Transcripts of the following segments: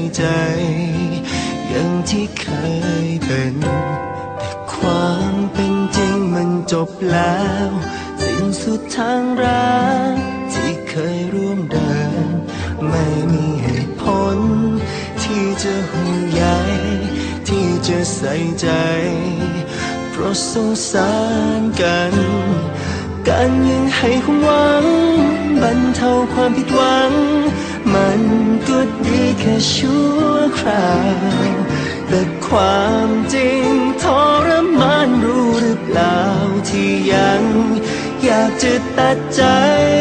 ใจอย่างที่เคยเป็นแต่ความเป็นจริงมันจบแล้วสิ้นสุดทางรักที่เคยร่วมเดินไม่มีเหตุผลที่จะห่วงใยที่จะใส่ใจเพราะสงสารกันยังให้ความหวังบรรเทาความผิดหวังมันก็ดีแค่ชั่วคราวแต่ความจริงทรมานรู้หรือเปล่าที่ยังอยากจะตัดใจ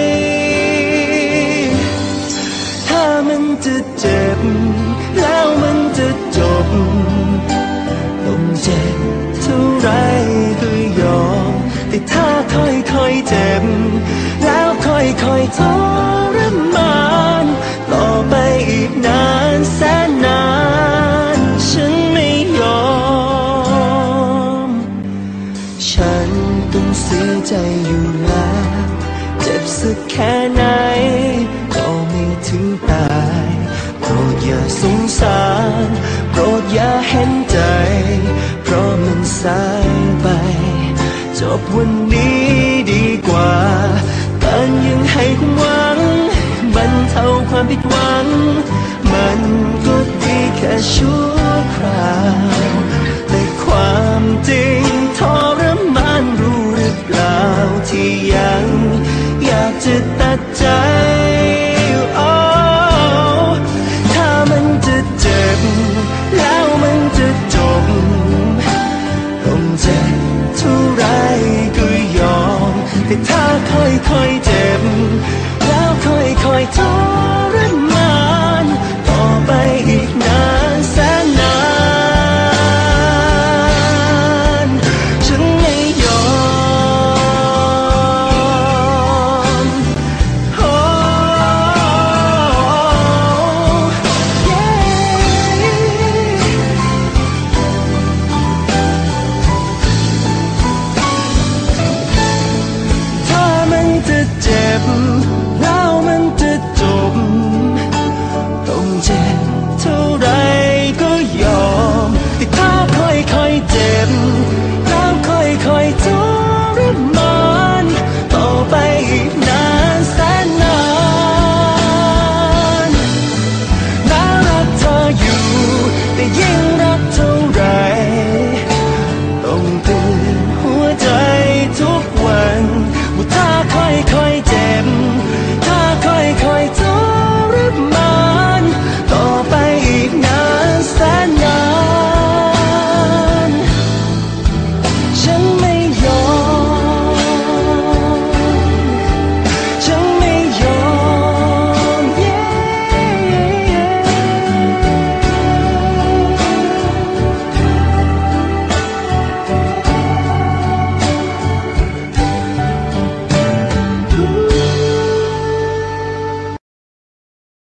ถ้ามันจะเจ็บแล้วมันจะจบต้องเจ็บเท่าไรก็ยอมแต่ถ้าค่อยๆเจ็บแล้วค่อยๆทรมานต่อไปอีกนานแสนนานฉันไม่ยอมฉันต้องเสียใจอยู่แล้วเจ็บสักแค่ไหนก็ไม่ถึงตายโปรดอย่าสงสารโปรดอย่าเห็นใจเพราะมันสายไปจบวันนี้ดีกว่าการยังให้ความหวังบรรเทาความผิดหวังมันก็ดีแค่ชั่วคราวแต่ความจริงทรมานรู้หรือเปล่าที่ยังอยากจะตัดใจถ้ามันจะเจ็บแล้วมันจะจบต้องเจ็บเท่าไรก็ยอมแต่ถ้าค่อยๆเจ็บแล้วค่อยๆทร